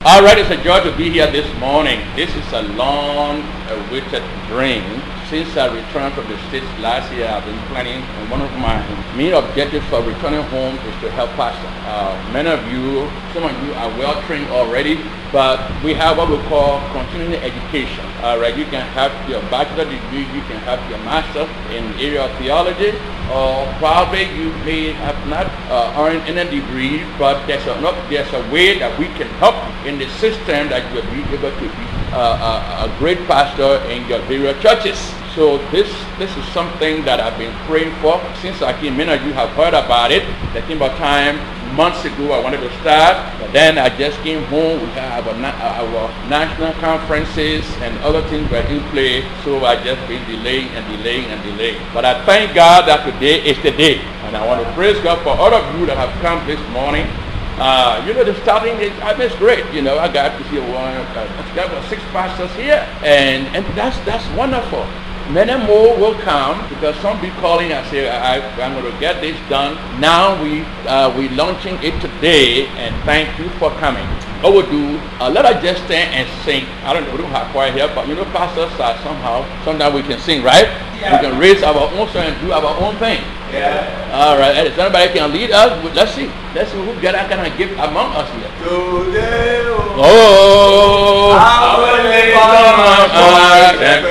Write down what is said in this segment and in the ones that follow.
All right, it's a joy to be here this morning. This is a long-awaited dream. Since I returned from the States last year, I've been planning, and one of my main objectives for returning home is to help pastor. Many of you, some of you are well trained already, but we have what we call continuing education. All right, you can have your bachelor degree, you can have your master in the area of theology, or probably you may have not earned any degree, but there's a way that we can help in the system that you'll be able to be a great pastor in your various churches. So this is something that I've been praying for since I came. Many of you have heard about it. There came a time months ago I wanted to start, but then I just came home. We have our national conferences and other things were in play, so I just been delaying. But I thank God that today is the day, and I want to praise God for all of you that have come this morning. The starting is great. I got to see there were 6 pastors here, and that's wonderful. Many more will come because some be calling and say, I'm going to get this done. Now we launching it today, and thank you for coming. What we'll do, let us just stand and sing. I don't have choir here, but pastors are sometimes we can sing, right? Yeah. We can raise our own song and do our own thing. Yeah. All right. If somebody can lead us, let's see who God can give among us here. Today, oh, I will live on and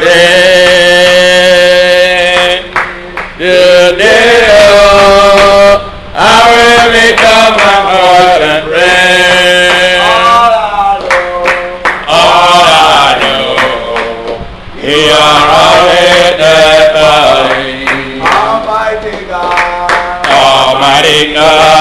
pray. Today, oh, I will lift up my voice and pray. All I know, you are always there for me. Almighty God, Almighty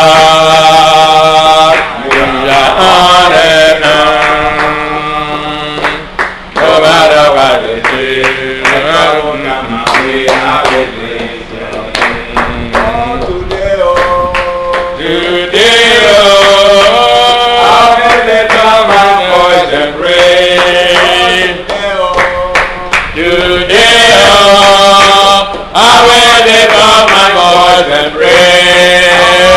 God, you are on and on. No matter what they do, no matter what they do, I will praise your name. Today, oh, I will lift up my voice and pray. Today, oh, I will lift up my voice and pray.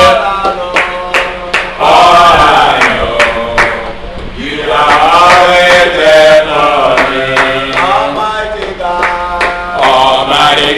All I know, you are always there for me. Almighty God, Almighty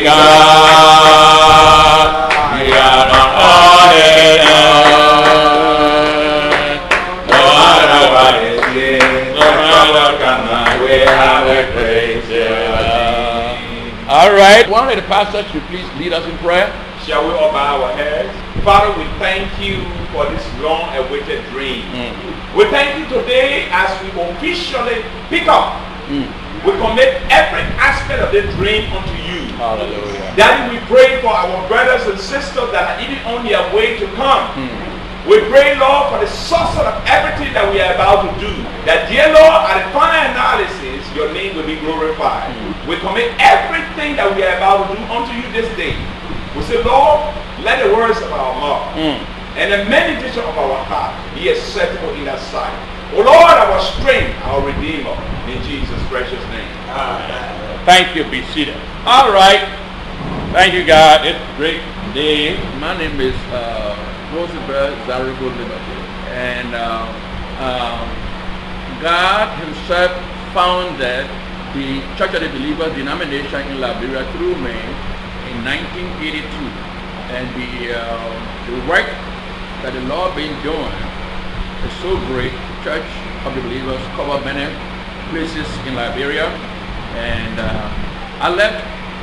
God, you are not ordinary. No matter what it is, no matter what way, I will praise you. All right. One of the pastors should please lead us in prayer. Shall we all bow our heads? Father, we thank you for this long-awaited dream. We thank you today as we officially pick up. We commit every aspect of the dream unto you. Hallelujah. Daddy, we pray for our brothers and sisters that are even on their way to come. We pray, Lord, for the source of everything that we are about to do. That, dear Lord, at the final analysis, your name will be glorified. We commit everything that we are about to do unto you this day. We say, Lord, let the words of our mouth and the meditation of our heart be acceptable in thy sight. O Lord, our strength, our Redeemer, in Jesus' precious name. Amen. Thank you. Be seated. All right. Thank you, God. It's a great day. My name is Roosevelt Zarigo Liberty. And God himself founded the Church of the Believers denomination in Liberia through me in 1982. And the work that the Lord been doing is so great. The Church of the Believers cover many places in Liberia. And I left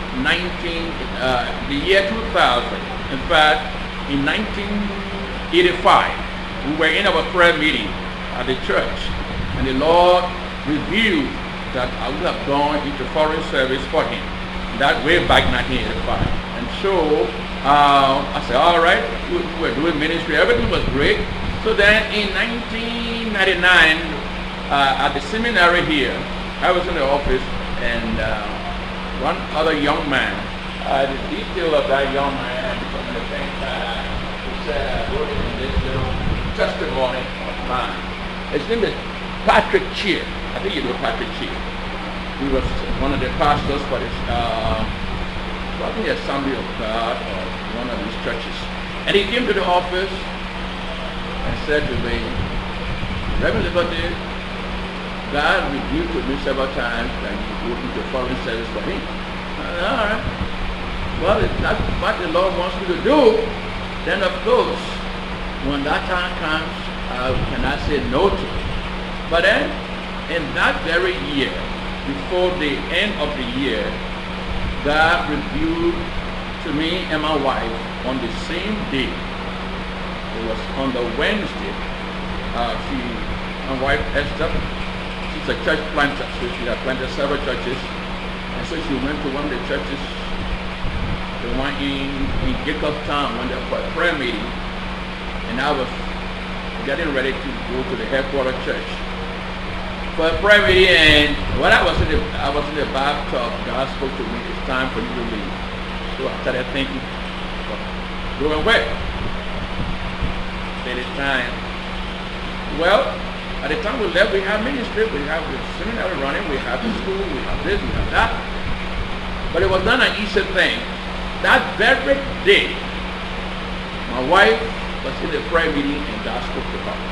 the year 2000. In fact, in 1985, we were in our prayer meeting at the church, and the Lord revealed that I would have gone into foreign service for him. That way back 1985. And so I said, all right, we were doing ministry, everything was great. So then in 1999, at the seminary here, I was in the office, and one other young man, the detail of that young man, some of the things that he said, I wrote it in this little testimony of mine. His name is Patrick Cheer. I think you know Patrick Cheer. He was one of the pastors for this, probably Assembly of God or one of these churches. And he came to the office and said to me, Reverend Liberty, God revealed to me several times that you go into foreign service for him. I said, all right. Well, if that's what the Lord wants you to do, then of course, when that time comes, I cannot say no to it. But then, in that very year, before the end of the year, God revealed to me and my wife on the same day. It was on the Wednesday. My wife Esther, she's a church planter, so she had planted several churches. And so she went to one of the churches, the one in Jacobstown, went there for a prayer meeting. And I was getting ready to go to the headquarters church for a prayer meeting. And when I was in the bathtub, God spoke to me, it's time for you to leave. So I started thinking, going where? Said it's time. Well, at the time we left, we had ministry, we have the seminary running, we have the school, we have this, we have that. But it was not an easy thing. That very day, my wife was in the prayer meeting and God spoke to her.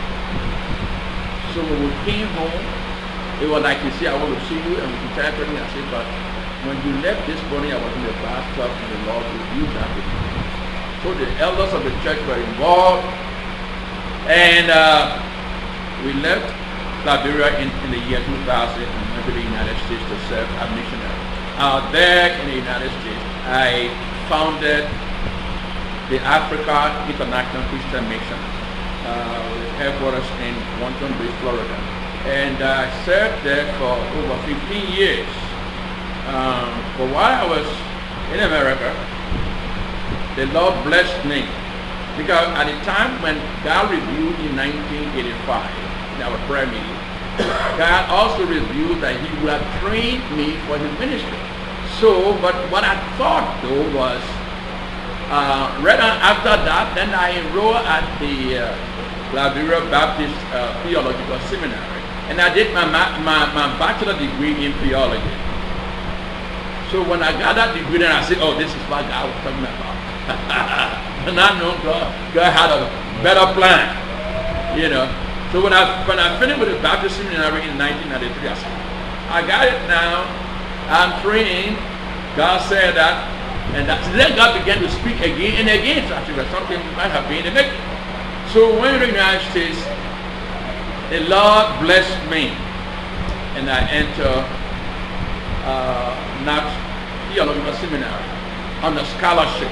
So when we came home, it was like, you see, I want to see you, and we can tell everything. I said, but when you left this morning, I was in the bathtub and the Lord revealed that to me. So the elders of the church were involved, and we left Liberia in the year 2000 and went to the United States to serve as missionary. There in the United States, I founded the Africa International Christian Mission, with headquarters in Wanton Beach, Florida. And I served there for over 15 years. But while I was in America, the Lord blessed me. Because at the time when God revealed in 1985, in our prayer meeting, God also revealed that he would have trained me for his ministry. So, but what I thought though was, right after that, then I enrolled at the Liberia Baptist Theological Seminary. And I did my bachelor degree in theology. So when I got that degree, then I said, oh, this is what God was talking about. And I know God had a better plan, you know. So when I finished with the Baptist Seminary in 1993, I said, I got it now. I'm trained. God said that. And then God began to speak again and again. So I said, well, something might have been in the making. So when in the United States, the Lord blessed me. And I entered Knox Theological Seminary on a scholarship.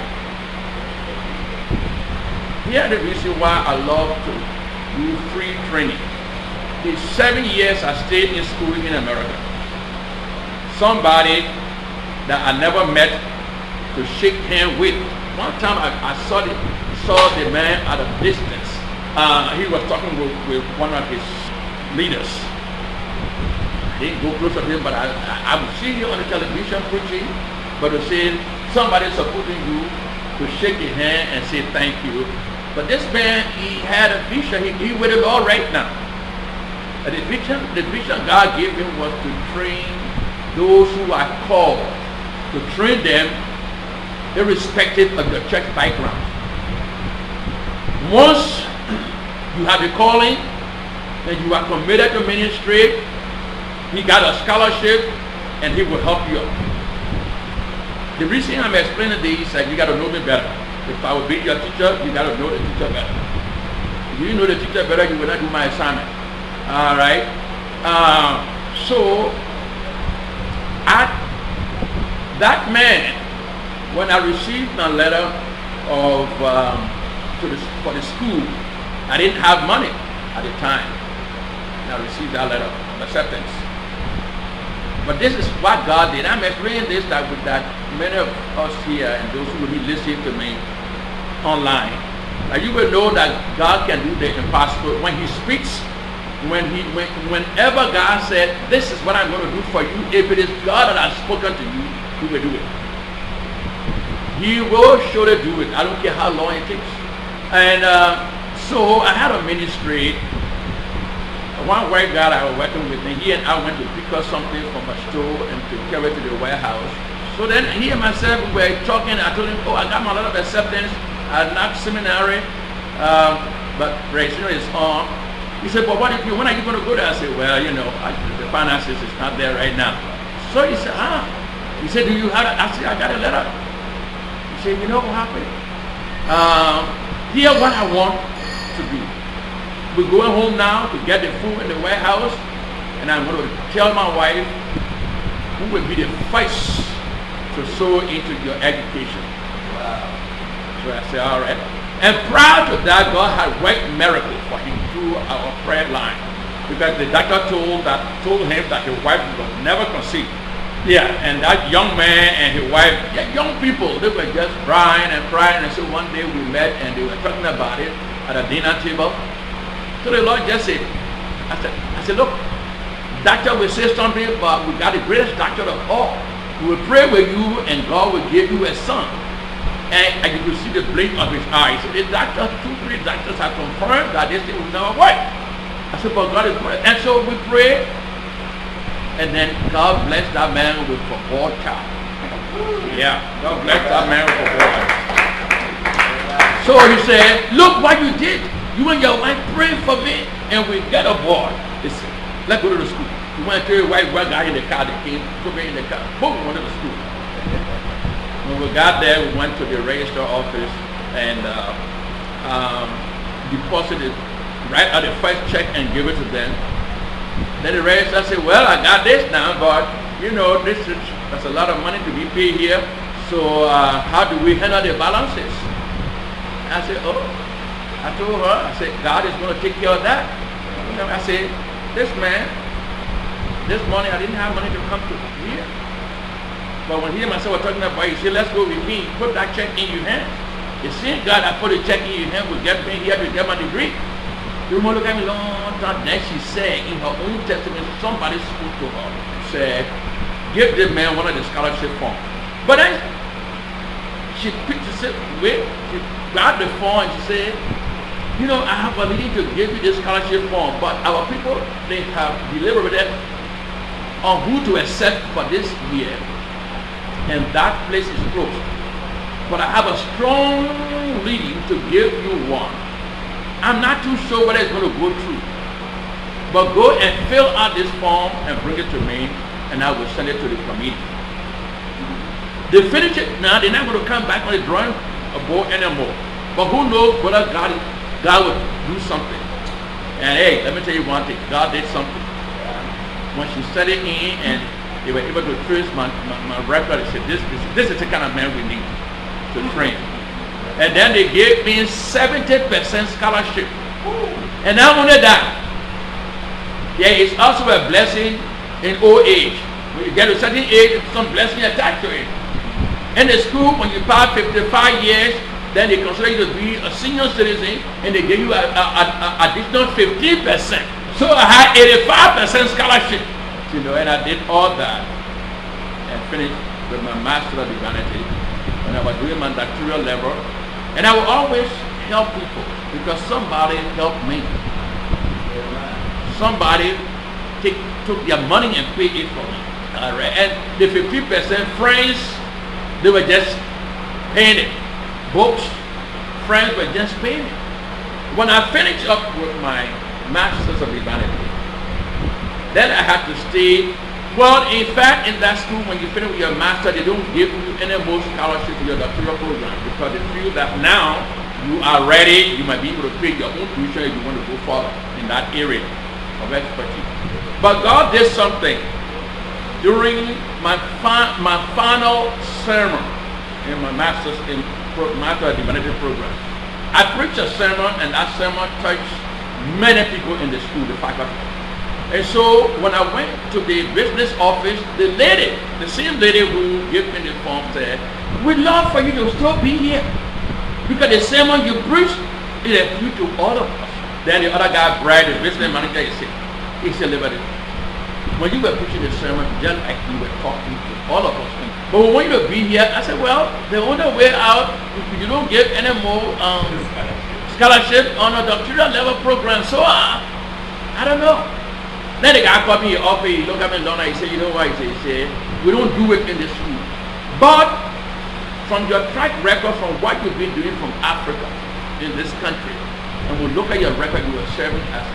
Here's the reason why I love to do free training. The 7 years I stayed in school in America, somebody that I never met to shake hands with. One time I saw the man at a distance. He was talking with one of his leaders. I didn't go close to him, but I would see him on the television preaching, but to say somebody supporting you, to shake your hand and say thank you. But this man, he had a vision. He with the Lord right now. And the vision God gave him was to train those who are called, to train them irrespective of their church background. Once you have a calling and you are committed to ministry, he got a scholarship and he will help you out. The reason I'm explaining this is that you got to know me better. If I would be your teacher, you got to know the teacher better. If you know the teacher better, you will not do my assignment. All right. So that man, when I received my letter of for the school, I didn't have money at the time. And I received that letter of acceptance. But this is what God did. I'm explaining this that many of us here and those who will be listening to me online, that you will know that God can do the impossible. When he speaks, whenever God said, this is what I'm going to do for you, if it is God that has spoken to you, he will do it. He will surely do it. I don't care how long it takes. And so I had a ministry. One white guy I was working with, and he and I went to pick up something from a store and to carry it to the warehouse. So then he and myself, we were talking. I told him, oh, I got my letter of acceptance at Knox Seminary, but registration is on. He said, but what if you, when are you going to go there? I said, well, you know, the finances is not there right now. So he said, he said, do you have it? I said, I got a letter. He said, you know what happened? Here what I want to do. We're going home now to get the food in the warehouse, and I'm going to tell my wife who will be the first to sow into your education. Wow. So I said, all right. And prior to that, God had worked miracles for him through our prayer line, because the doctor told him that his wife would never conceive. Yeah, and that young man and his wife, young people, they were just crying and crying. And so one day we met and they were talking about it at a dinner table. So the Lord just said, I said, look, doctor will say something, but we got the greatest doctor of all. We will pray with you and God will give you a son. And you could see the blink of his eyes. The doctor, 2-3 doctors have confirmed that this thing will never work. I said, but God is good. And so we prayed. And then God blessed that man with a boy child. Yeah, God blessed that man with a boy. So he said, look what you did. You and your wife prayed for me, and we got a boy. He said, let's go to the school. He went to his wife, one guy in the car, they came, put me in the car. Boom, we went to the school. When we got there, we went to the register office and deposited right at the first check and give it to them. Then the registrar said, well, I got this now, but you know, that's a lot of money to be paid here. So how do we handle the balances? I said, oh. I told her, I said, God is going to take care of that. I said, this man, this morning I didn't have money to come to here. But when he and myself were talking about it, he said, let's go with me. Put that check in your hand. You see, God, I put a check in your hand, will get me here to get my degree. You want to look at me long time. Then she said, in her own testament, somebody spoke to her, said, give this man one of the scholarship forms. But then she grabbed the form and she said, you know, I have a need to give you this scholarship form, but our people, they have deliberated on who to accept for this year, and that place is closed. But I have a strong leading to give you one. I'm not too sure whether it's going to go through, but go and fill out this form and bring it to me, and I will send it to the committee. They finish it now, they're not going to come back on the drawing board anymore. But who knows whether God will do something. And hey, let me tell you one thing, God did something. When she set it in and they were able to trace my record, they said, this is the kind of man we need to train. And then they gave me 70% scholarship. And not only that, there is also a blessing in old age. When you get to a certain age, some blessing attached to it. In the school, when you pass 55 years, then they consider you to be a senior citizen, and they give you an additional 15%. So I had 85% scholarship, you know, and I did all that and finished with my Master of Divinity. And I was doing my doctoral level, and I would always help people because somebody helped me. Somebody took their money and paid it for me. All right, and the 50% friends, they were just paying it. Books, friends were just paying it. When I finished up with my Masters of Divinity, then I had to stay. Well, in fact, in that school, when you finish with your master, they don't give you any more scholarship for your doctoral program because they feel that now you are ready, you might be able to pay your own tuition if you want to go further in that area of expertise. But God did something during my final sermon in my Master of Divinity program. I preached a sermon, and that sermon touched many people in the school, the faculty. And so when I went to the business office, the same lady who gave me the form said, we'd love for you to still be here because the sermon you preached is a few to all of us. Then the other guy, Brad, the business manager, he said, Liberty, when you were preaching the sermon, just like you were talking to all of us. But we want you to be here. I said, well, the only way out, you don't get any more scholarship on a doctoral level program. So I don't know. Then the guy called me up, he looked at me and he said, you know what? He said, we don't do it in the school. But from your track record, from what you've been doing from Africa in this country, and we'll look at your record, you were serving as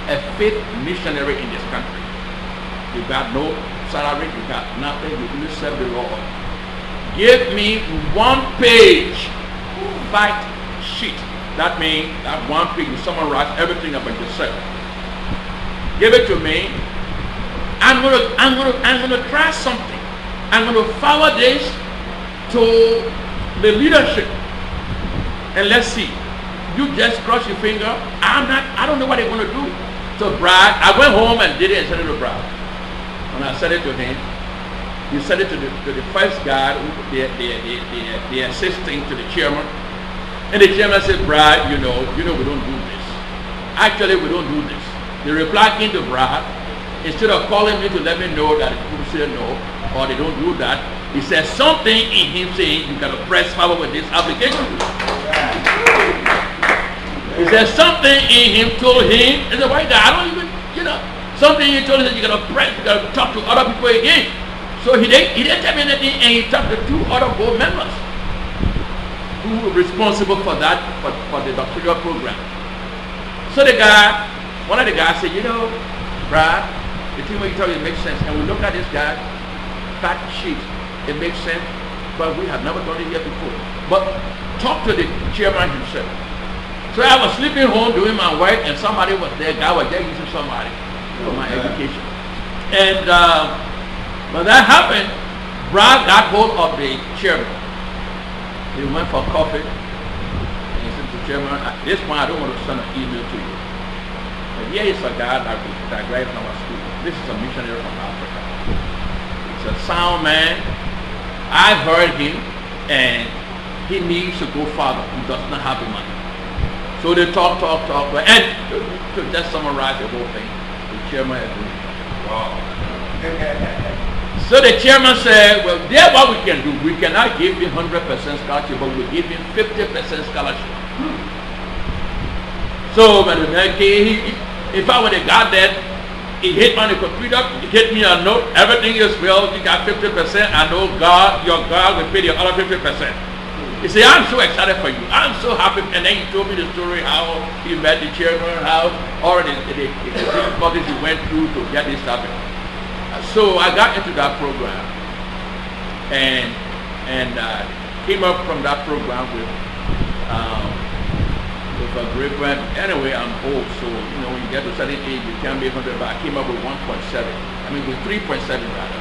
a faith missionary in this country. You got no salary, you got nothing, you only serve the Lord. Give me 1 page fact sheet. That means that 1 page you summarize everything about yourself. Give it to me. I'm gonna try something. I'm gonna forward this to the leadership, and let's see. You just cross your finger. I don't know what they're gonna do. So Brad, I went home and did it and sent it to Brad. When I sent it to him, he sent it to the first guy, the assistant to the chairman. And the chairman said, Brad, you know we don't do this. Actually, we don't do this. The reply came to Brad. Instead of calling me to let me know that people say no, or they don't do that, he said something in him saying, you got to press forward with this application. He said something in him told him, as a white guy, I don't even, something he told him that you got to press, you got to talk to other people again. So he didn't tell me anything, and he talked to 2 other board members who were responsible for that, for the doctoral program. So one of the guys said, Brad, the thing what you tell me makes sense. And we look at this guy, fact sheet, it makes sense, but we have never done it here before. But talk to the chairman himself. So I was sleeping home doing my work, and somebody was there, guy was there using somebody for my education. And when that happened, Brad got hold of the chairman. He went for coffee, and he said to the chairman, at this point I don't want to send an email to you. But here is a guy that graduated from our school. This is a missionary from Africa. He's a sound man. I've heard him, and he needs to go farther. He does not have the money. So they talk, and to just summarize the whole thing, the chairman agreed. Wow. So the chairman said, well, that's what we can do. We cannot give him 100% scholarship, but we'll give him 50% scholarship. So when if I would have got that, he hit on the computer, he hit me a note, everything is well, you got 50%, I know your God will pay the other 50%. He said, I'm so excited for you. I'm so happy. And then he told me the story how he met the chairman, how all the difficulties he went through to get this happening. So I got into that program and came up from that program with a great friend. Anyway, I'm old, so when you get to a certain age, you can't be 100, but I came up with 1.7. I mean with 3.7 rather.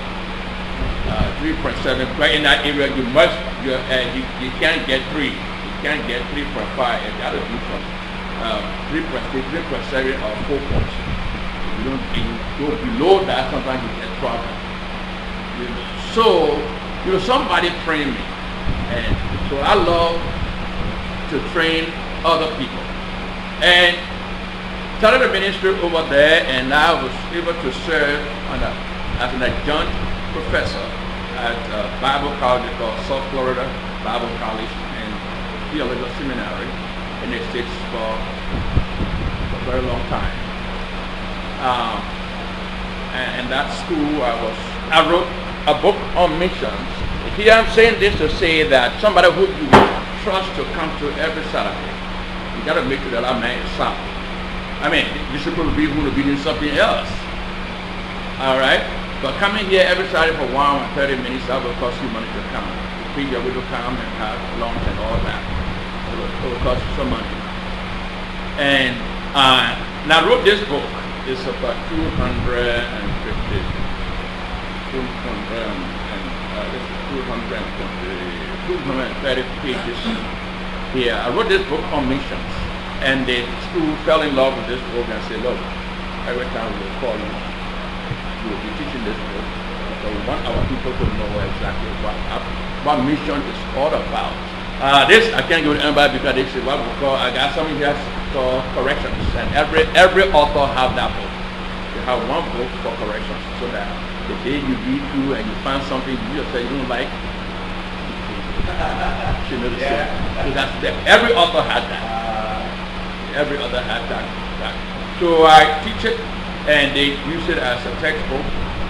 3.7. But in that area, you can't get 3. You can't get 3.5. You got to do from 3.6, 3.7 or 4 points. You don't go below that, sometimes you get problem. So, somebody trained me. And so I love to train other people. And started a ministry over there, and I was able to serve as an adjunct professor at Bible College called South Florida Bible College and Theological Seminary in the States for a very long time. And that school, I wrote a book on missions. Here I'm saying this to say that somebody who you trust to come to every Saturday, you got to make sure that man is sound. I mean, you're supposed to be doing something else. All right? But coming here every Saturday for 1 hour and 30 minutes, that will cost you money to come. You pay your way to come and have lunch and all that. It will cost you some money. And I wrote this book. It's about 230 pages here. I wrote this book on missions. And the school fell in love with this book and said, look, every time we will call you, we will be teaching this book. So we want our people to know exactly what mission is all about. This I can't give to anybody because this is what we call, I got something here called corrections. And every author have that book. You have one book for corrections so that the day you read through and you find something you just say you don't like, you know, so that's there. Every author had that. Every other had that. So I teach it and they use it as a textbook.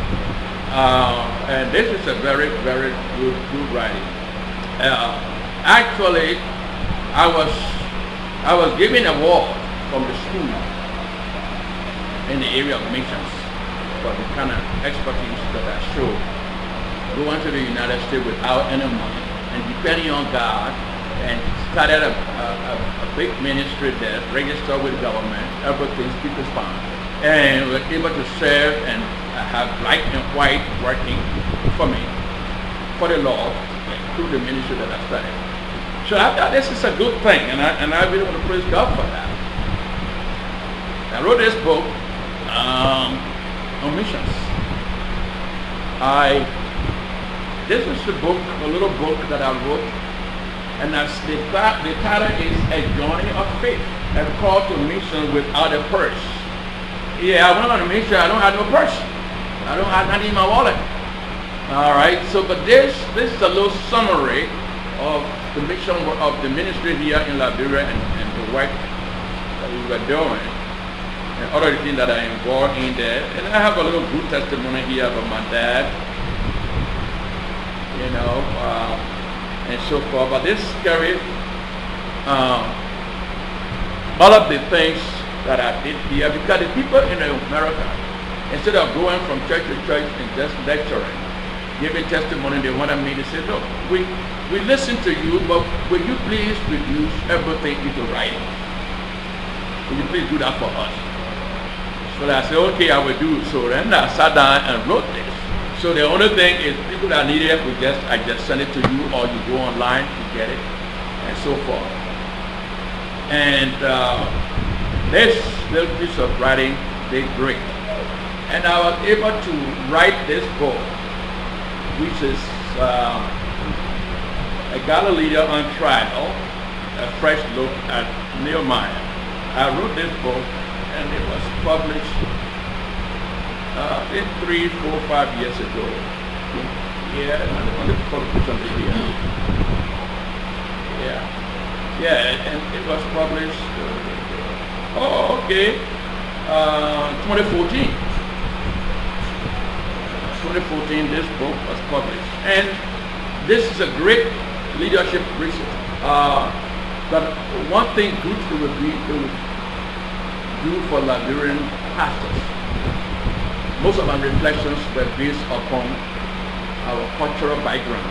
And this is a very, very good writing. Actually, I was given an award from the school in the area of missions for the kind of expertise that I show. Going to the United States without any money and depending on God, and started a big ministry there, registered with government, everything speakers found, and we're able to serve and have black and white working for me, for the Lord, through the ministry that I started. So I thought this is a good thing, and I really want to praise God for that. I wrote this book on missions. This is the book, a little book that I wrote, and the title is A Journey of Faith, a call to mission without a purse. Yeah, I went on a mission, I don't have no purse. I don't have nothing in my wallet. All right, so but this is a little summary of the mission of the ministry here in Liberia and the work that we were doing and other things that are involved in there. And I have a little good testimony here about my dad, you know, and so forth. But this carries all of the things that I did here, because the people in America, instead of going from church to church and just lecturing, giving testimony, they wanted me to say, look, we listen to you, but will you please reduce everything into writing? Will you please do that for us? So I said, okay, I will do. So then I sat down and wrote this. So the only thing is, people that need it, I just send it to you, or you go online to get it, and so forth. And this little piece of writing did great. And I was able to write this book, which is a Galilee on trial, a fresh look at Nehemiah. I wrote this book, and it was published in 3, 4, 5 years ago. Yeah, on the publication here. Yeah, and it was published. 2014. 2014, this book was published, and this is a great leadership research. But one thing good it would do for Liberian pastors. Most of my reflections were based upon our cultural background,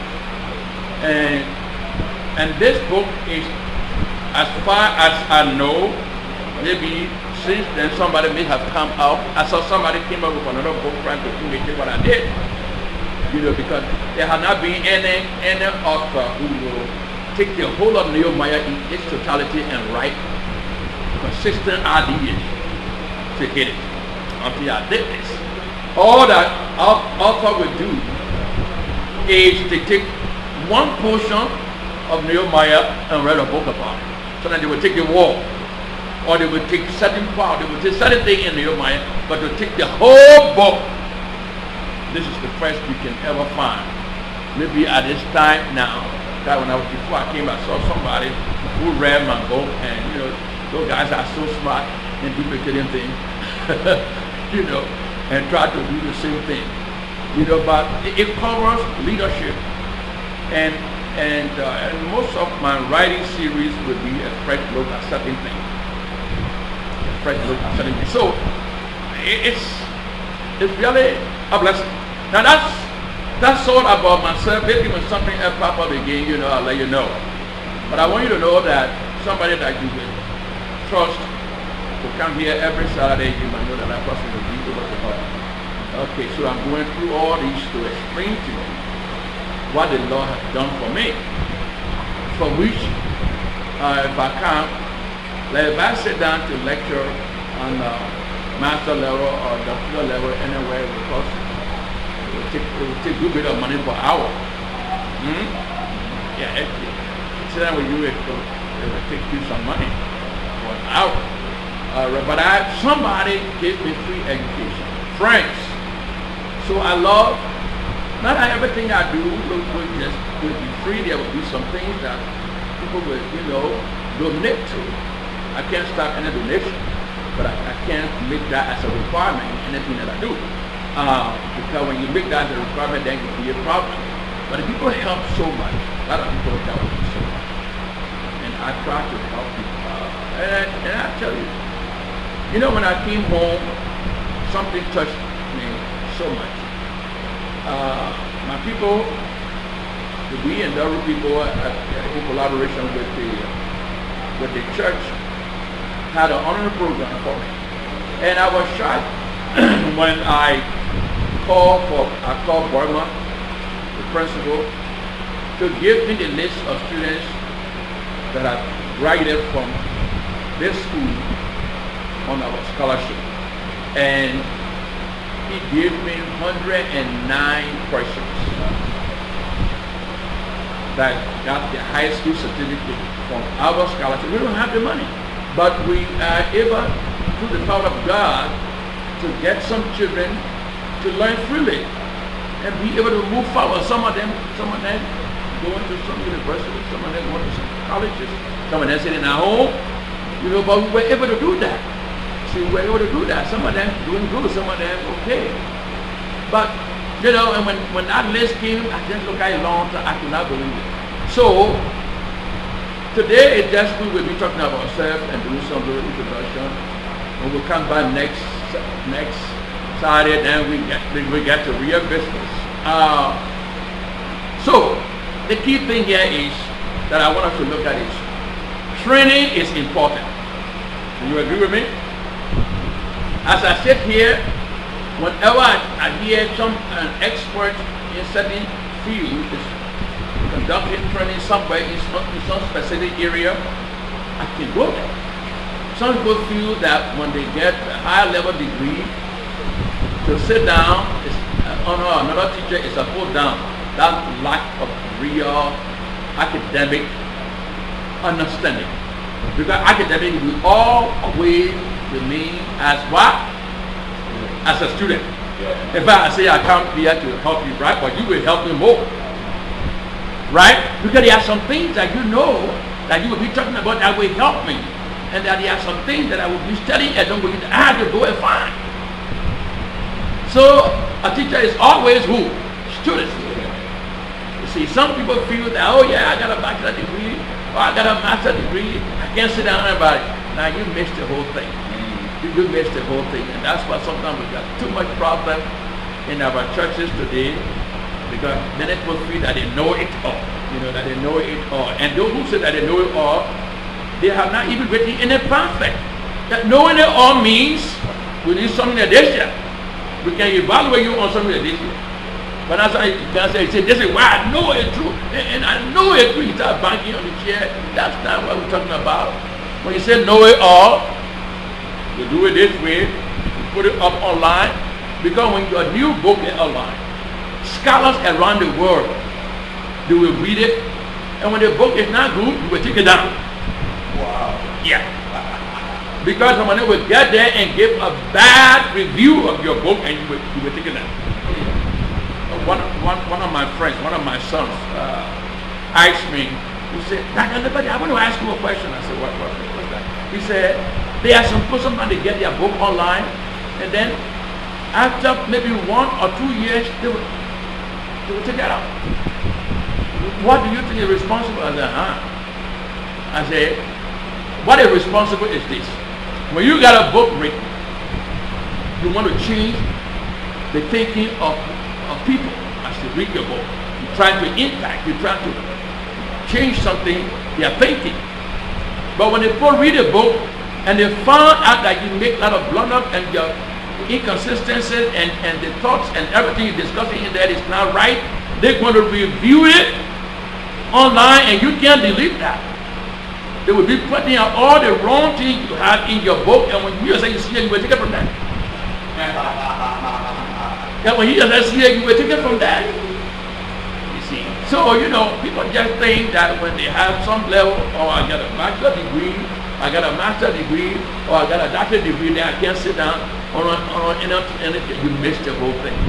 and this book is, as far as I know, maybe since then somebody may have come out. I saw somebody came up with another book trying to imitate what I did, you know, because there has not been any author who will take the whole of Nehemiah in its totality and write consistent ideas to hit it. Until I did this, all that author would do is to take one portion of Nehemiah and write a book about it. So that they would take the wall, or they would take certain part, they would take certain thing in Nehemiah, but to take the whole book. This is the first you can ever find. Maybe at this time now, that before I came, I saw somebody who read my book, and you know, those guys are so smart in duplicating things, you know, and try to do the same thing, you know. But it covers leadership, and most of my writing series would be a fresh look at certain things. So it's really a blessing. Now that's all about myself. Maybe when something else pop up again, you know, I'll let you know. But I want you to know that somebody that you will trust to come here every Saturday, you might know that that person will be able to help. Okay, so I'm going through all these to explain to you what the Lord has done for me. For which, if I come, like if I sit down to lecture on master level or doctoral level anywhere, because it will take a good bit of money per hour. Yeah, sit down with you, it will take you some money for an hour. But somebody gave me free education, friends. So I love, not everything I do will be free. There will be some things that people will, you know, donate to. I can't stop any donation, but I can't make that as a requirement in anything that I do. Because when you make that as a requirement, then it can be a problem. But the people help so much. A lot of people help me so much. And I try to help people. And I tell you, you know, when I came home something touched me so much. My people, we and the other people in collaboration with the church had an honor program for me. And I was shocked when I called Burma, the principal, to give me the list of students that I graduated from this school on our scholarship. And he gave me 109 persons that got the high school certificate from our scholarship. We don't have the money, but we are able, through the power of God, to get some children to learn freely and be able to move forward. Some of them going to some universities, some of them going to some colleges, some of them sitting at home, but we were able to do that. See, we were able to do that. Some of them doing good, some of them okay. But, and when that list came, I just looked at it long time, I could not believe it. So, today it's just we will be talking about ourselves and doing some little introduction. When we come back next Saturday, then we get to real business. So, the key thing here is that I want us to look at is training is important. Do you agree with me? As I sit here, whenever I hear an expert in certain field is conducting training somewhere in some specific area, I can go there. Some people feel that when they get a high level degree, to sit down is another teacher is a pull down. That lack of real academic understanding. Because academic will always remain as what? As a student. Yeah. In fact, I say I come here to help you, right? But you will help me more. Right? Because there are some things that you know that you will be talking about that will help me. And that there are some things that I will be studying and don't believe that I have to go and find. So a teacher is always who? Students. You see, some people feel that, oh yeah, I got a bachelor degree, or I got a master degree, I can't sit down and about it. Now you missed the whole thing. You missed the whole thing. And that's why sometimes we got too much problem in our churches today, because many people feel that they know it all. That they know it all. And those who say that they know it all, they have not even written in a pamphlet. That knowing it all means we need something addition. We can evaluate you on something addition. But that's why you can say, this is why I know it true. And I know it true. You start banging on the chair. That's not what we're talking about. When you say know it all, you do it this way, you put it up online. Because when your new book is online, scholars around the world, they will read it. And when the book is not good, you will take it down. Wow. Yeah. Because someone will get there and give a bad review of your book and you will take it down. One of my friends, one of my sons, asked me, he said, Dr. Liberty, I want to ask you a question. I said, what's that? He said, there are some people sometimes they get their book online and then after maybe 1 or 2 years, they will take that out. What do you think is responsible? I said, I said, what is responsible is this. When you got a book written, you want to change the thinking of people as you read your book. You try to impact, you try to change something they are thinking. But when the people read a book and they found out that you make a lot of blunders and your inconsistencies and the thoughts and everything you're discussing in there is not right, they're going to review it online and you can't delete that. They will be putting out all the wrong things you have in your book, and when you say you see it, you will take it from that. And when you just see it, you will take it from that. You see. So, people just think that when they have some level, or I got a bachelor degree, I got a master degree, or I got a doctorate degree, then I can't sit down on anything. You missed the whole thing.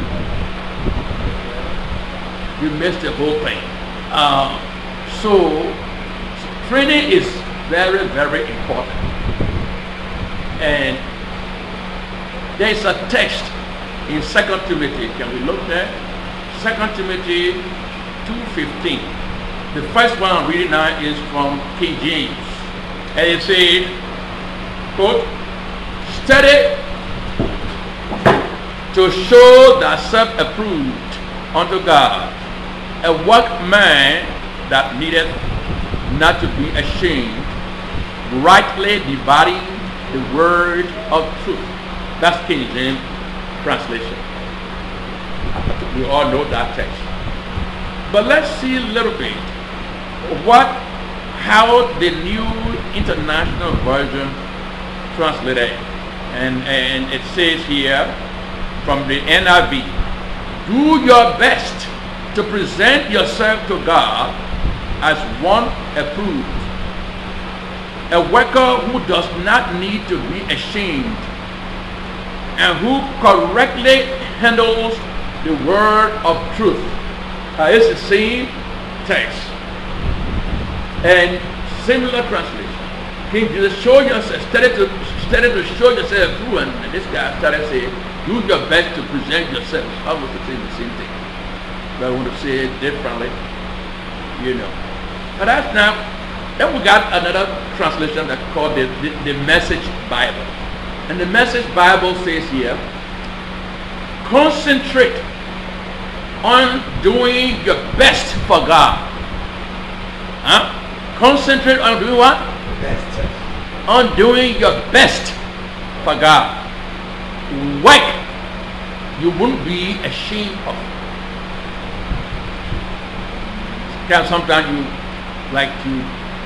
You missed the whole thing. So, training is very, very important. And there is a text in 2 Timothy. Can we look there? 2 Timothy 2:15. The first one I'm reading now is from King James. And it says, quote, study to show thyself approved unto God, a workman that needeth not to be ashamed, rightly dividing the word of truth. That's King James translation. We all know that text. But let's see a little bit how the New International Version translated it. And it says here from the NIV, do your best to present yourself to God as one approved, a worker who does not need to be ashamed, and who correctly handles the word of truth. It's the same text and similar translation. King Jesus, show yourself, started to show yourself through, and this guy started saying, do your best to present yourself. I was saying the same thing, but I want to say it differently, But that's now. Then we got another translation that's called the Message Bible, and the Message Bible says here, concentrate on doing your best for God. Concentrate on doing what? Best. On doing your best for God. Work you won't be ashamed of. Because sometimes you like to,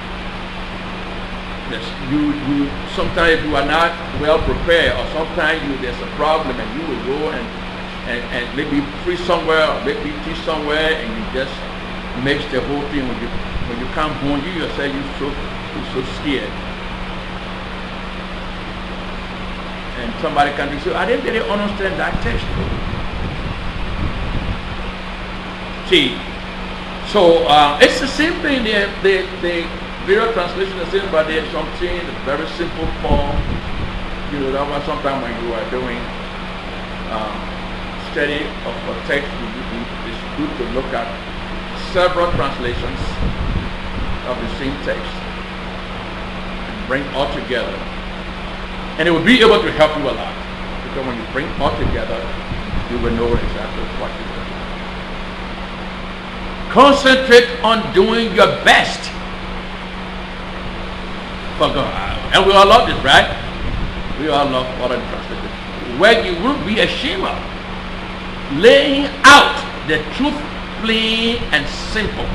sometimes you are not well prepared, or sometimes there's a problem and you will go and maybe preach somewhere, or maybe teach somewhere, and you just mix the whole thing. When you come home, you yourself, you're so scared. And somebody can say, I didn't really understand that text. See, so it's the same thing. The various translations are the same, but there's something in a very simple form. That was sometimes when you are doing study of a text, it's good to look at several translations of the same text and bring all together. And it will be able to help you a lot, because when you bring all together, you will know exactly what you do. Concentrate on doing your best for God. And we all love this, right? We all love all the translation. Where you won't be ashamed of. Laying out the truth plain and simple.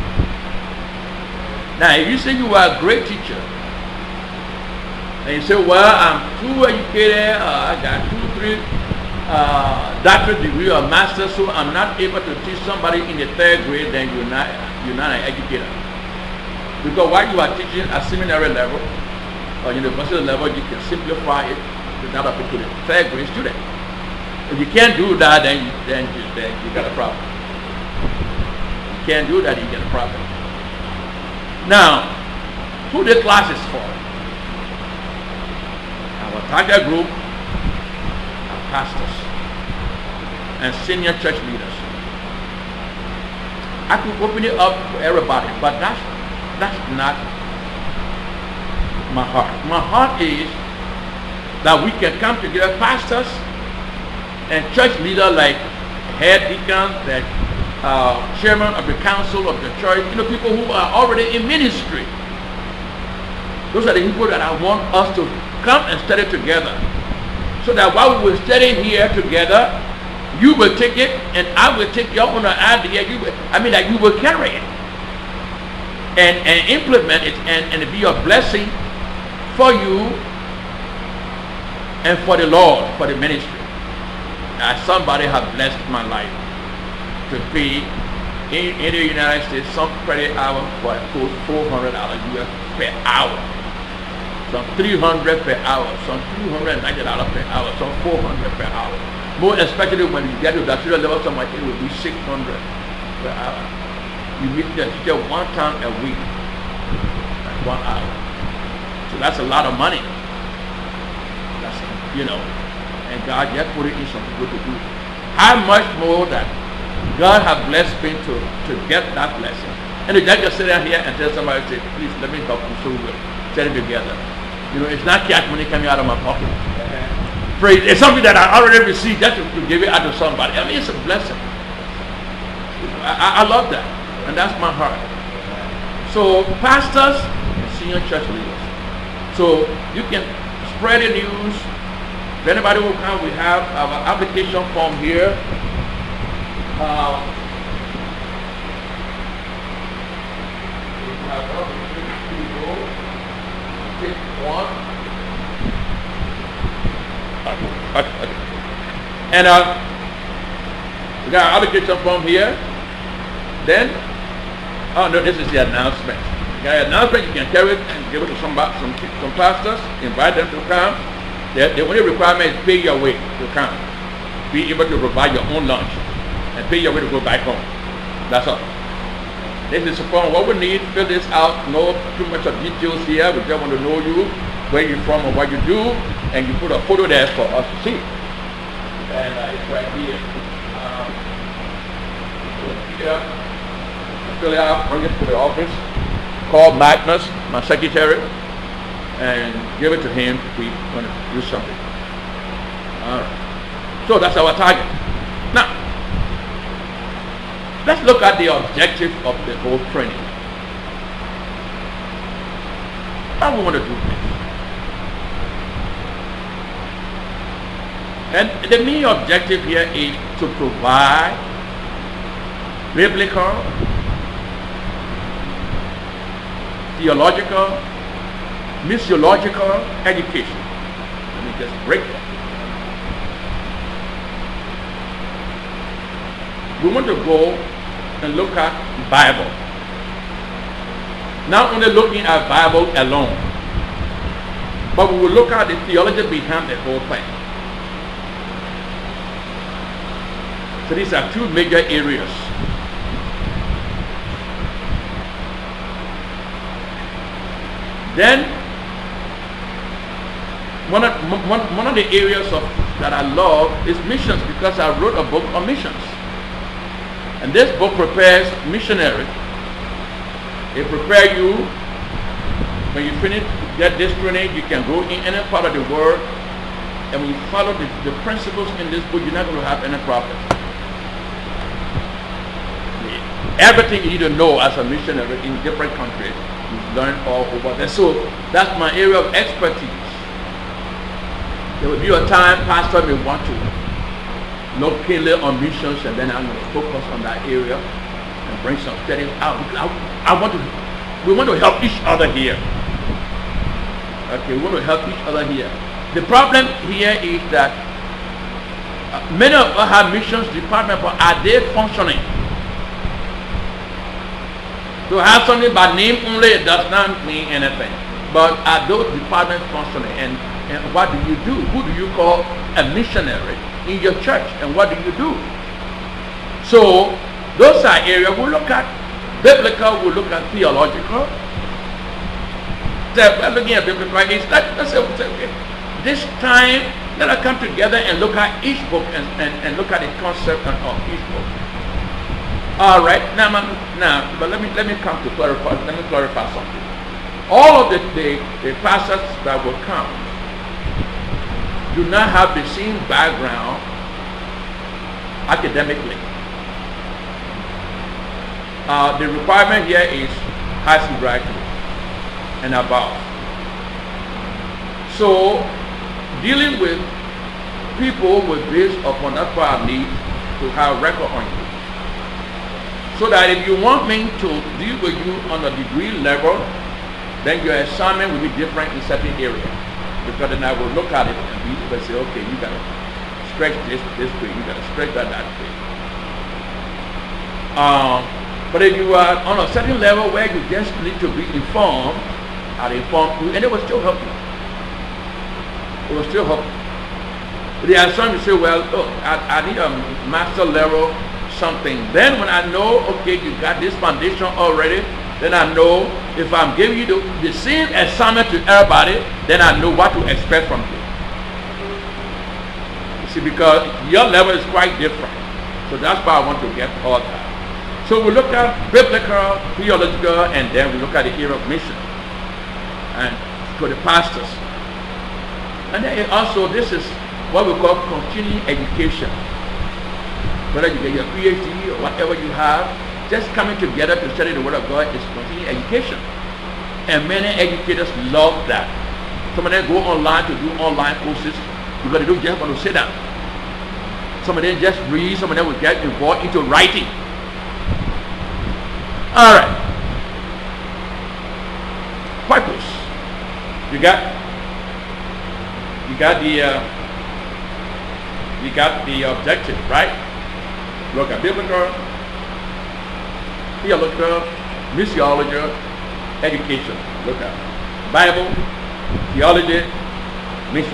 Now, if you say you are a great teacher, and you say, well, I'm too educated, I got 2, 3 doctorate degree or master, so I'm not able to teach somebody in the 3rd grade, then you're not an educator. Because while you are teaching at seminary level or university level, you can simplify it to the 3rd grade student. If you can't do that, then you got a problem. You can't do that, you get a problem. Now, who the class is for? Our target group are pastors and senior church leaders. I could open it up for everybody, but that's not my heart. My heart is that we can come together, pastors and church leaders like head deacons, like chairman of the council of the church, people who are already in ministry. Those are the people that I want us to come and study together, so that while we will study here together, you will take it and I will take your own idea. You will carry it and implement it and be a blessing for you and for the Lord, for the ministry. Somebody has blessed my life to pay in the United States some credit hour for $400 US per hour, some $300 per hour, some $290 per hour, some $400 per hour. More especially when you get to that level, so much it will be $600 per hour. You meet the teacher one time a week, like 1 hour. So that's a lot of money. That's and God just put it in some people to do. How much more that God has blessed me to get that blessing. And the judge just sit down here and tell somebody, say, please let me help you so we'll set it together. It's not cash money coming out of my pocket. Praise. It's something that I already received, just to give it out to somebody. I mean, it's a blessing. I love that. And that's my heart. So, pastors and senior church leaders. So, you can spread the news. If anybody will come, we have our application form here. Take one. And we got our application form here. Then, oh no, this is the announcement. You got an announcement, you can carry it and give it to some pastors, invite them to come. The only requirement is pay your way to come. Be able to provide your own lunch and pay your way to go back home. That's all. This is the form. What we need, fill this out. No too much of details here. We just want to know you, where you're from and what you do, and you put a photo there for us to see. And it's right here. Fill it out, bring it to the office. Call Magnus, my secretary, and give it to him if we want to do something. All right. So that's our target. Now, let's look at the objective of the whole training. How we want to do this. And the main objective here is to provide biblical, theological, missiological education. Let me just break that. We want to go and look at Bible. Not only looking at Bible alone, but we will look at the theology behind the whole thing. So these are two major areas. Then one of the areas that I love is missions, because I wrote a book on missions. And this book prepares missionaries. It prepares you. When you finish, get this training, you can go in any part of the world. And when you follow the principles in this book, you're not going to have any problem. Everything you need to know as a missionary in different countries, you've learned all over there. So that's my area of expertise. There will be a time pastor may want to look keenly on missions, and then I'm going to focus on that area and bring some studies out. We want to help each other here. Okay, we want to help each other here. The problem here is that many of us have missions department, but are they functioning? To have something by name only, it does not mean anything. But are those departments functioning? And what do you do? Who do you call a missionary in your church? And what do you do? So those are areas we'll look at. Biblical, we'll look at theological. So we're looking at biblical. Let's say, okay, this time, let us come together and look at each book and look at the concept of each book. All right, but let me come to clarify. Let me clarify something. All of the pastors that will come do not have the same background academically. The requirement here is high school graduate and above. So, dealing with people with based upon that part need to have record on you. So that if you want me to deal with you on a degree level, then your assignment will be different in certain areas. Because then I will look at it and be able to say, okay, you got to stretch this way, you got to stretch that way. But if you are on a certain level where you just need to be informed, I'll inform you, and it will still help you. It will still help you. There are some who say, well, look, I need a master level something. Then when I know, okay, you got this foundation already, then I know if I'm giving you the same assignment to everybody, then I know what to expect from you. You see, because your level is quite different. So that's why I want to get all that. So we look at biblical, theological, and then we look at the area of mission and for the pastors. And then also this is what we call continuing education. Whether you get your PhD or whatever you have, just coming together to study the Word of God is continuing education. And many educators love that. Some of them go online to do online courses because they don't just want to sit down. Some of them just read, some of them will get involved into writing. All right. Purpose. You got the objective, right? Look at biblical, theological, missiological, education. Look at Bible, theology, mission.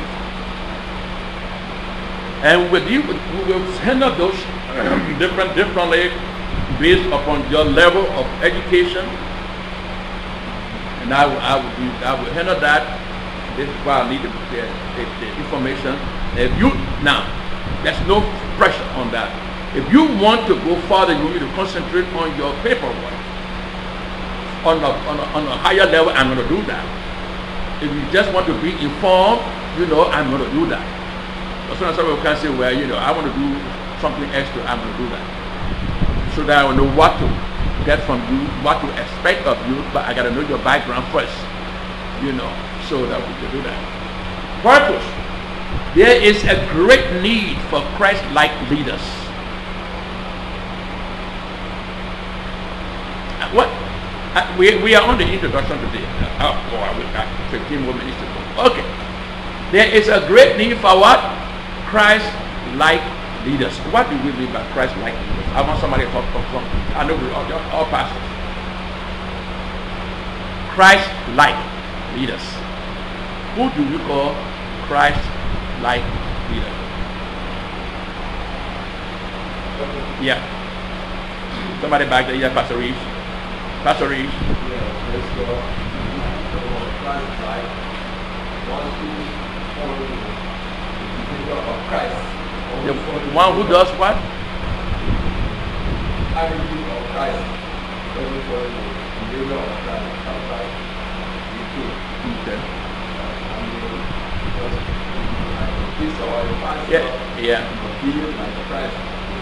And we will handle those differently based upon your level of education. And I will handle that. This is why I need the information. If you now, there's no pressure on that. If you want to go further, you need to concentrate on your paperwork. On a higher level, I'm going to do that. If you just want to be informed, I'm going to do that. But sometimes some people can say, well, I want to do something extra, I'm going to do that. So that I will know what to get from you, what to expect of you, but I got to know your background first, so that we can do that. Purpose. There is a great need for Christ-like leaders. What? We are on the introduction today. We got 15 more minutes to go. Okay. There is a great need for what? Christ-like leaders. What do we mean by Christ-like leaders? I want somebody to talk from. I know we all pastors. Christ-like leaders. Who do you call Christ-like leaders? Yeah. Somebody back there, yeah, Pastor Reeves. Pastor Reeves. Yeah, let's go. Christ-like. One who follows the figure of Christ. The one who does what? Attitude of Christ. Everybody, the figure of Christ. Outside. Okay. This is our pastor. Yeah. Feel like Christ.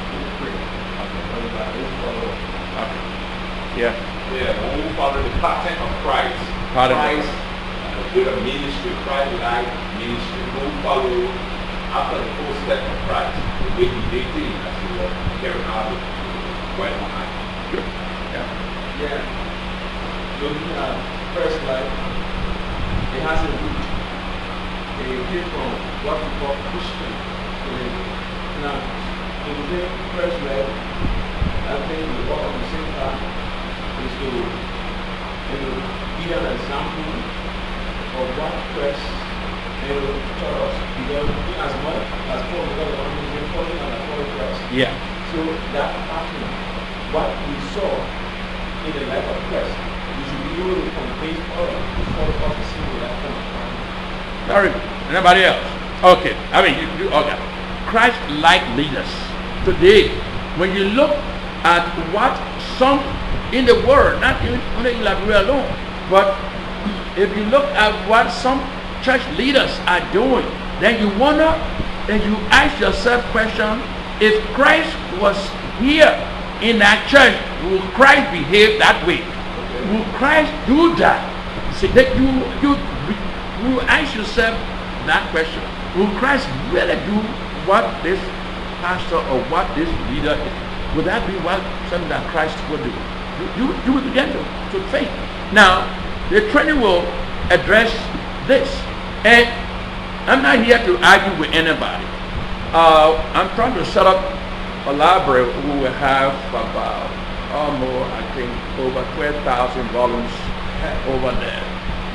Okay. Yeah. Yeah, when we follow the pattern of Christ, Christ with a ministry, Christ-like ministry, we follow after the full step of Christ, the way he did things as he was carrying out well behind. Good. Yeah. Yeah. Looking at first life, it has a root. It came from what we call Christian. Now, in the first life, I think we all on the same time is to give an example of what Christ taught us. Because as much as Paul, because of what he's following and following Christ. Yeah. So that pattern, what we saw in the life of Christ, we should be able to convey others to follow us to see that kind of pattern. Very good. Anybody else? Okay. I mean, okay. Christ-like leaders. Today, when you look at what some in the world, not even only in Liberia alone, but if you look at what some church leaders are doing, then you wonder and you ask yourself question, if Christ was here in that church, will Christ behave that way? Will Christ do that? See, that you ask yourself that question. Will Christ really do what this pastor or what this leader is? Would that be what something that Christ would do? You would begin to think. Now, the training will address this. And I'm not here to argue with anybody. I'm trying to set up a library who will have about almost, I think, over 12,000 volumes over there.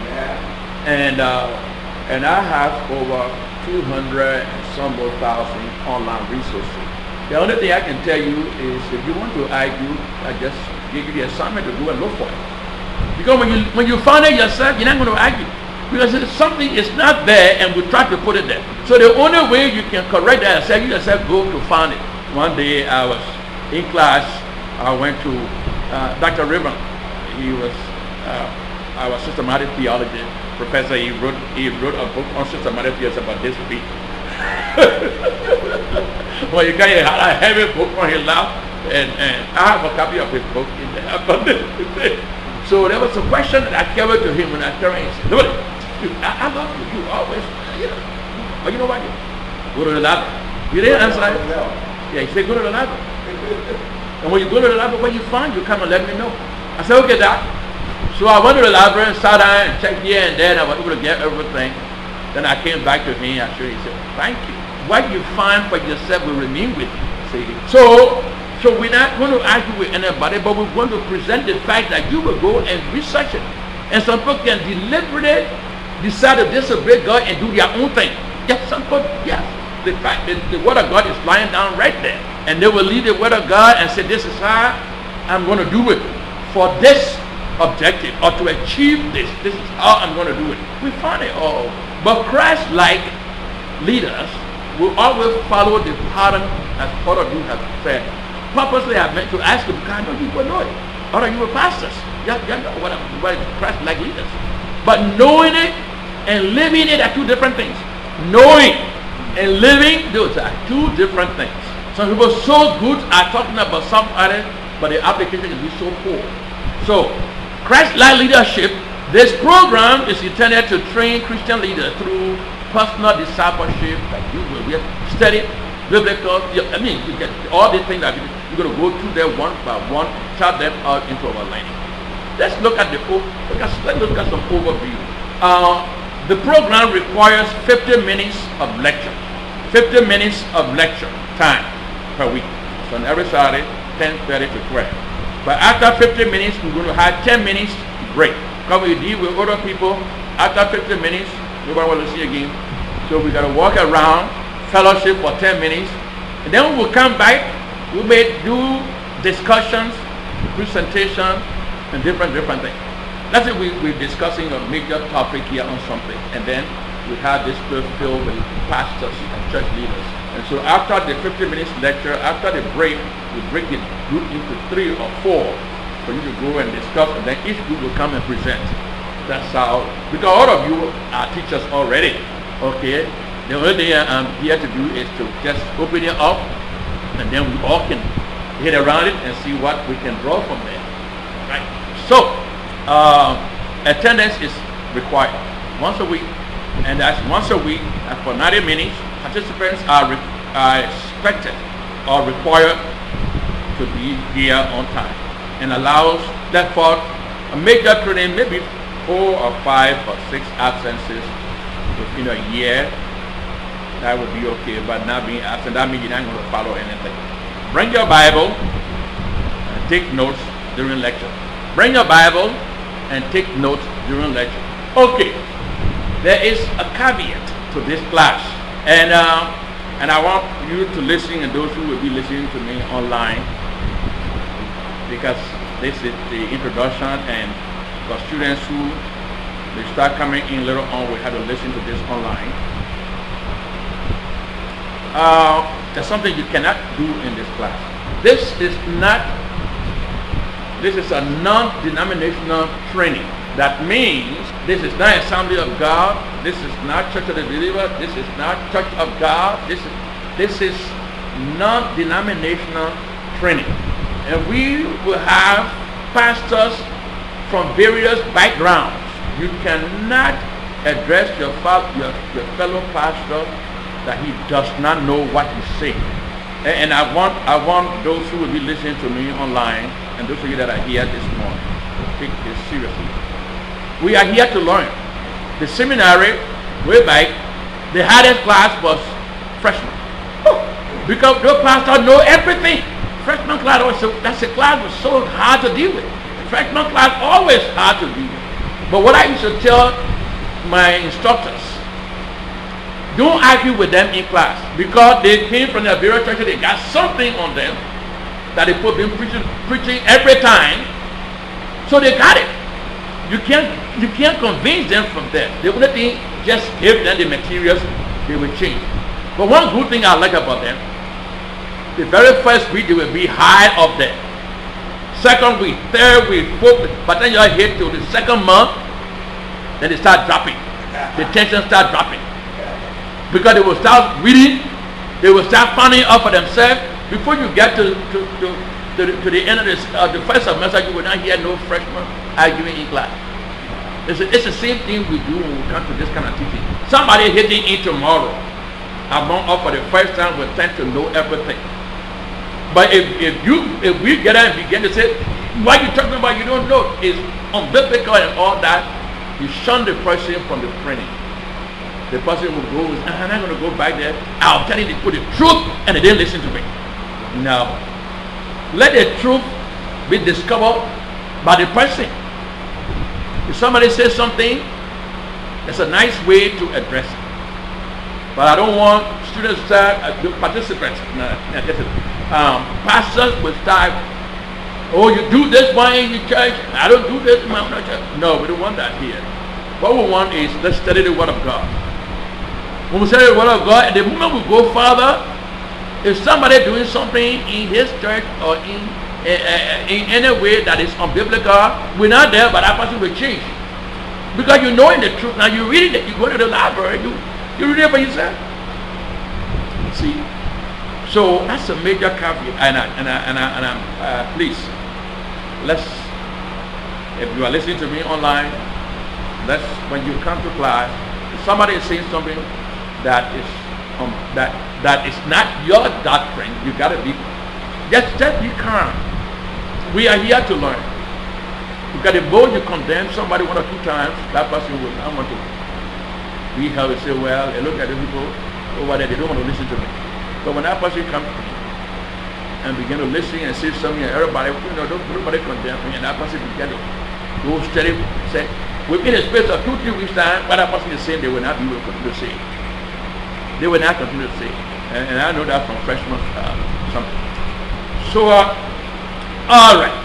Yeah. And I have over 200 and some more thousand online resources. The only thing I can tell you is if you want to argue, I just give you the assignment to go and look for it. Because when you find it yourself, you're not going to argue. Because something is not there and we try to put it there. So the only way you can correct that yourself, you yourself go to find it. One day I was in class, I went to Dr. Ribbon. He was our systematic theology professor. He wrote a book on systematic theology about this week. Well, you got a heavy book on his lap, and I have a copy of his book in there. So there was a question that I carried to him when I carried him. He said, "Look, I love you. You always, but you know what? Go to the library." You didn't answer that? Yeah, he said, "Go to the library." And when you go to the library, what you find, you come and let me know. I said, "Okay, Doc." So I went to the library and sat down and checked here and there, and I was able to get everything. Then I came back to him. I showed him. He said, "Thank you. What you find for yourself will remain with you." See? So we're not going to argue with anybody, but we're going to present the fact that you will go and research it. And some people can deliberately decide to disobey God and do their own thing. Yes, some people, yes. The fact that the word of God is lying down right there. And they will leave the word of God and say, "This is how I'm going to do it for this objective or to achieve this. This is how I'm going to do it." We find it all. But Christ-like leaders will always follow the pattern, as part of you have said. Purposely I meant to ask them, because I know you will know it. Or you were pastors. You know what Christ-like leaders. But knowing it and living it are two different things. Knowing and living, those are two different things. Some people are so good at talking about somebody, but the application can be so poor. So, Christ-like leadership, this program is intended to train Christian leaders through personal discipleship, that you will study biblical. I mean, you get all the things that you're going to go through there one by one, chart them out into our learning. Let's look at some overview. The program requires 50 minutes of lecture. 50 minutes of lecture time per week. So on every Saturday, 10:30 to 12. But after 50 minutes, we're going to have 10 minutes break. Because we deal with other people, after 50 minutes, nobody want to see again. So we got to walk around, fellowship for 10 minutes. And then we'll come back. We may do discussions, presentation, and different things. Let's say we're discussing a major topic here on something, and then we have this place filled with pastors and church leaders. And so after the 50 minutes lecture, after the break, we break the group into 3 or 4 for you to go and discuss, and then each group will come and present. That's how, because all of you are teachers already, okay? The only thing I'm here to do is to just open it up, and then we all can hit around it and see what we can draw from there, right? So, attendance is required once a week, and that's once a week, and for 90 minutes, participants are expected or required to be here on time, and allows, therefore, a major training, maybe 4 or 5 or 6 absences within a year. That would be okay, but not being absent, that means you're not going to follow anything. Bring your Bible and take notes during lecture. Bring your Bible and take notes during lecture. Okay, there is a caveat to this class, and I want you to listen, and those who will be listening to me online, because this is the introduction, and for students who they start coming in later on, we have to listen to this online. There's something you cannot do in this class. This is a non-denominational training. That means this is not Assembly of God, this is not Church of the Believer, this is not Church of God, this is non-denominational training. And we will have pastors from various backgrounds. You cannot address your fellow pastor that he does not know what he's saying. And I want those who will be listening to me online, and those of you that are here this morning, to take this seriously. We are here to learn. The seminary, way back, the hardest class was freshman. Because the pastor know everything. Freshman class, that's a class was so hard to deal with. Freshman class always hard to deal with. But what I used to tell my instructors, don't argue with them in class, because they came from their various churches, they got something on them that they put been preaching every time, so they got it. You can't convince them from there. The only thing, just give them the materials, they will change. But one good thing I like about them, the very first week they will be high up there. Second week, third week, fourth week, but then you hit to the second month, then they start dropping. The tension start dropping. Because they will start reading, they will start finding out for themselves. Before you get to the end of this, the first semester, you will not hear no freshman arguing in class. It's the same thing we do when we come to this kind of teaching. Somebody hitting in tomorrow, among us for the first time, will tend to know everything. But if we get out and begin to say, what you talking about, you don't know, it's unbiblical and all that, you shun the person from the training. The person will go, I'm not going to go back there. I'll tell you the truth, and they didn't listen to me. No. Let the truth be discovered by the person. If somebody says something, it's a nice way to address it. But I don't want students to start, participants, pastors will start, oh, you do this one in your church, I don't do this in my own church. No, we don't want that here. What we want is, let's study the Word of God. When we study the Word of God, and the moment we go further, if somebody doing something in his church or in any way that is unbiblical, we're not there, but that person will change. Because you know in the truth. Now you read it, you go to the library, you read it for yourself. See? So that's a major caveat. Please, if you are listening to me online, when you come to class, if somebody is saying something that is that is not your doctrine, you gotta be just be calm. We are here to learn. Because the more you condemn somebody one or two times, that person will not want to be held and say, well, I look at the people over there, they don't want to listen to me. But when that person comes and begin to listen and say something, and everybody, nobody condemn me, and that person begin to go steady, say, within a space of 2-3 weeks time, what that person is saying, they will not be able to continue to say. They will not continue to say. And I know that from freshman something. So, all right.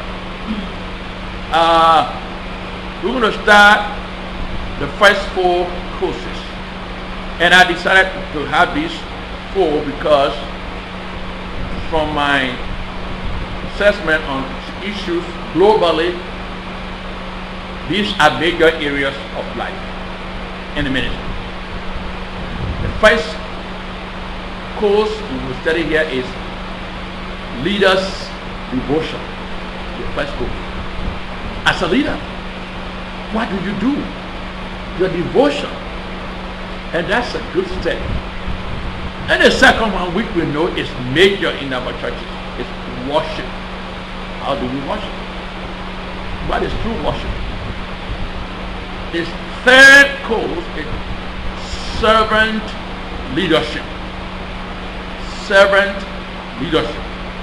We're going to start the first 4 courses. And I decided to have these 4 because from my assessment on issues globally, these are major areas of life in the ministry. The first course we will study here is Leaders Devotion. The first course. As a leader, what do you do? Your devotion. And that's a good step. And the second one, which we know is major in our churches, is worship. How do we worship? What is true worship? This third course is servant leadership. Servant leadership.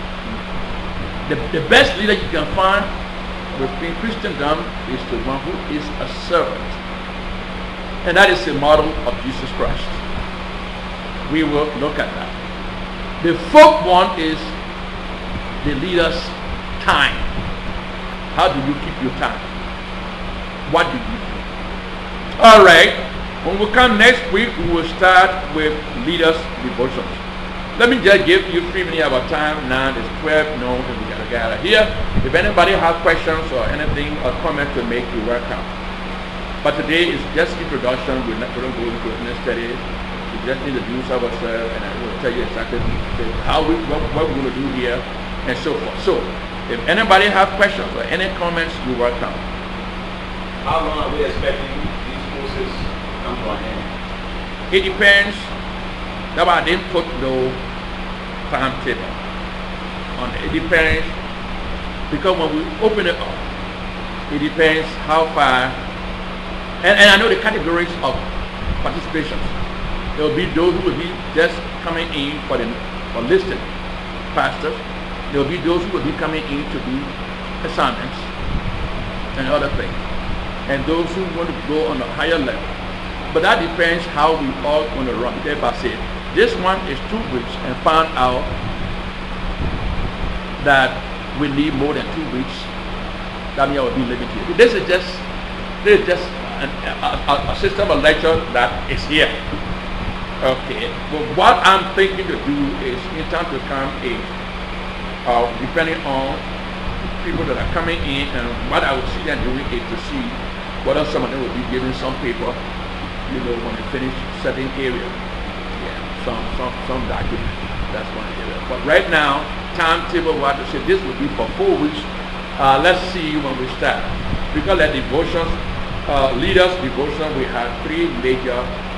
The best leader you can find within Christendom is the one who is a servant. And that is the model of Jesus Christ. We will look at that. The 4th one is the leader's time. How do you keep your time? What do you do? All right. When we come next week, we will start with leaders' devotions. Let me just give you 3 minutes of our time. Now it's 12 noon and we gotta gather here. If anybody has questions or anything or comments to make, you're welcome. But today is just introduction. We're not going to go into any study. We just introduce ourselves, and I will tell you exactly what we're going to do here and so forth. So, if anybody has questions or any comments, you're welcome. How long are we expecting these courses to come to an end? It depends. Now, I didn't put no timetable on it. It depends, because when we open it up, it depends how far. And I know the categories of participation. There will be those who will be just coming in for listed pastors. There will be those who will be coming in to do assignments and other things. And those who want to go on a higher level. But that depends how we all want to run. If I say this one is 2 weeks and found out that we need more than 2 weeks, that means I will be limited. This is just a system of lecture that is here. Okay. But what I'm thinking to do is, in time to come, is depending on people that are coming in, and what I will see them doing is to see whether some of them will be given some paper, when they finish certain area. some document. That's going to get it. But right now, timetable, we have to say this will be for 4 weeks. Let's see when we start. Because at devotions, leaders devotion, we have 3 major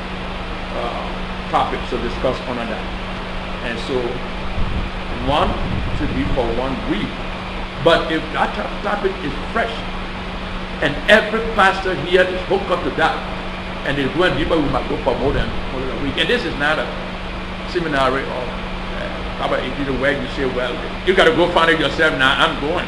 topics to discuss under that. And so one should be for 1 week. But if that topic is fresh and every pastor here is hooked up to that and is going deeper, we might go for more than a week. And this is not a seminary or about where you say, well, you got to go find it yourself. Now I'm going.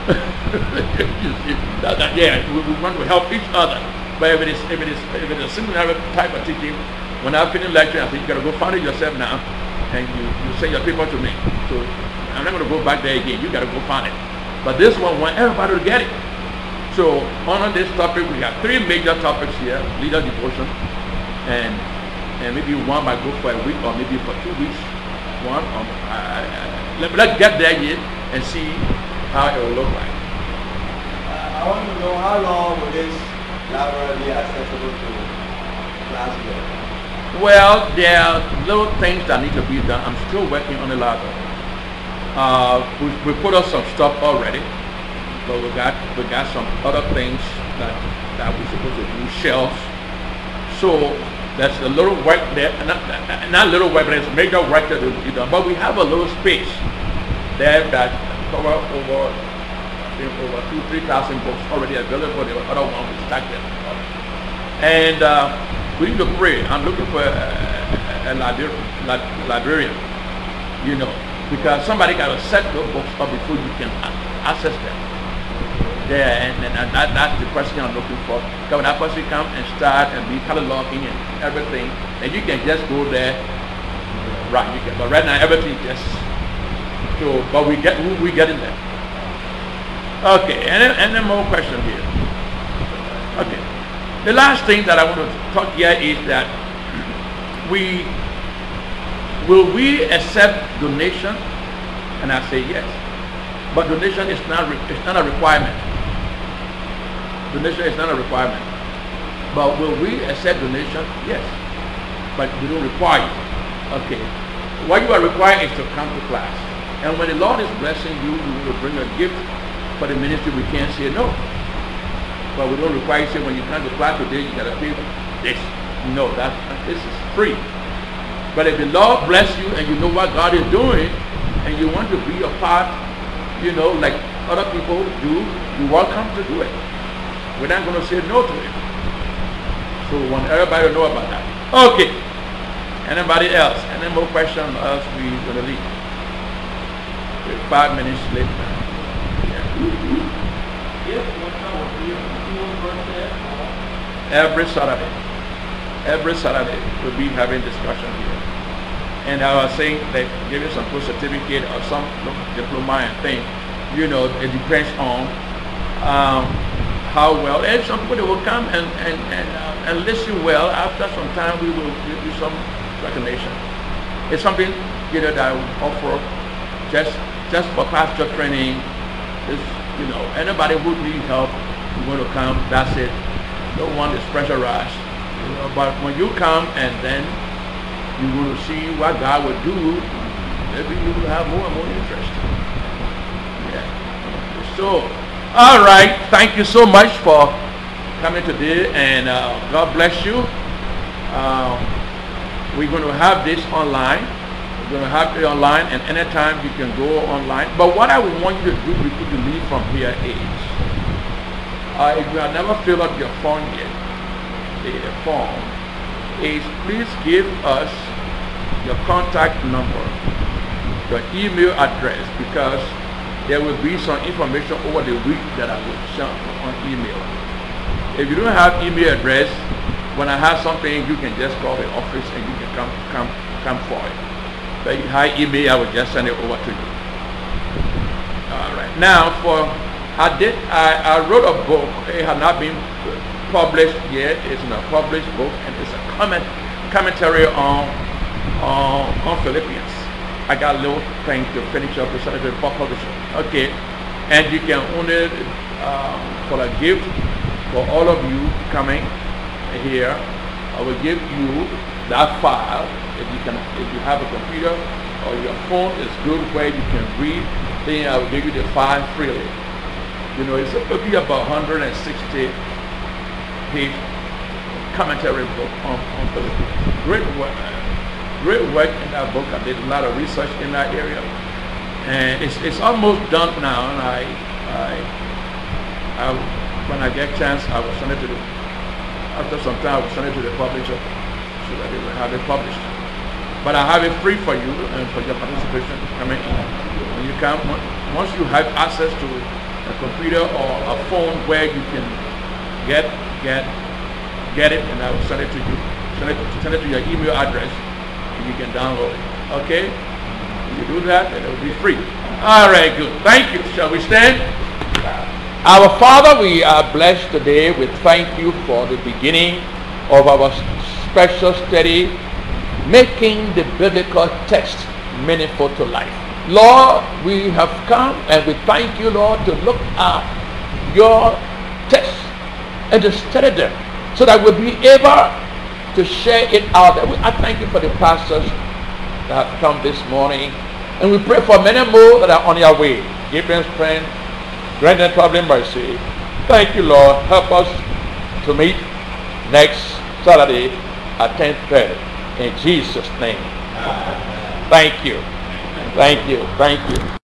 We want to help each other. But if it is a seminary type of teaching, when I finish lecturing, I say you got to go find it yourself now, and you send your paper to me. So I'm not going to go back there again. You got to go find it. But this one, want everybody to get it. So on this topic, we have 3 major topics here: leader devotion, and maybe one might go for a week or maybe for 2 weeks. Let's get there yet and see how it will look like. I want to know how long will this library be accessible to classmates? Well, there are little things that need to be done. I'm still working on the library. We put up some stuff already, but we got some other things that we're supposed to do, shelves. So there's a little work there, not little work, but there's major work that will be done. But we have a little space there that cover over 2,000-3,000 books already available. The other one we stack them. And we need to pray. I'm looking for a librarian, because somebody got to set those books up before you can access them. Yeah, and that's the person I'm looking for. Because when that person come and start and be cataloging and everything, and you can just go there, right? You can. But right now everything just so. But we get in there. Okay, and then more question here. Okay, the last thing that I want to talk here is that will we accept donation? And I say yes, but donation is not a requirement. Donation is not a requirement. But will we accept donation? Yes. But we don't require it. Okay. What you are required is to come to class. And when the Lord is blessing you, you will bring a gift for the ministry. We can't say no. But we don't require you to say when you come to class today, you got to pay this. No, this is free. But if the Lord bless you and you know what God is doing, and you want to be a part, like other people do, you're welcome to do it. We're not going to say no to it. So we want everybody to know about that. Okay. Anybody else? Any more questions or else we're going to leave? We're 5 minutes late now. Yeah. Every Saturday we'll be having discussion here. And I was saying that give you some post certificate or some diploma and thing. It depends on how well, and some people will come and listen well. After some time, we will give you some recognition. It's something that I will offer just for pastor training. Anybody who needs help, you want to come. That's it. No one is pressurized. But when you come and then you will see what God will do, maybe you will have more and more interest. Yeah. So. All right, thank you so much for coming today, and God bless you. We're going to have this online. We're going to have it online, and anytime you can go online. But what I would want you to do before you leave from here is, if you have never filled out your form yet, please give us your contact number, your email address, because there will be some information over the week that I will send on email. If you don't have email address, when I have something, you can just call the office and you can come for it. But if you have email, I will just send it over to you. All right. Now, I wrote a book. It has not been published yet. It's a published book, and it's a commentary on Philippians. I got a little thing to finish up the Saturday publishing. Okay, and you can own it for a gift for all of you coming here. I will give you that file if you have a computer or your phone is good where you can read, then I will give you the file freely. You know, it's going to be about 160 page commentary book on Philippians. Great work in that book. I did a lot of research in that area, and it's almost done now. And I when I get a chance, I will send it to after some time I will send it to the publisher so that they will have it published. But I have it free for you and for your participation. I mean, when you come, once you have access to a computer or a phone where you can get it, and I will send it to you. Send it to your email address, and you can download it. Okay? When you do that, then it will be free. All right, good. Thank you. Shall we stand? Our Father, we are blessed today. We thank you for the beginning of our special study, making the biblical text meaningful to life. Lord, we have come and we thank you, Lord, to look at your text and to study them so that we'll be able to share it out. I thank you for the pastors that have come this morning, and we pray for many more that are on their way. Give them strength, grant them traveling mercy. Thank you, Lord. Help us to meet next Saturday at 10:30. In Jesus' name. Thank you. Thank you. Thank you.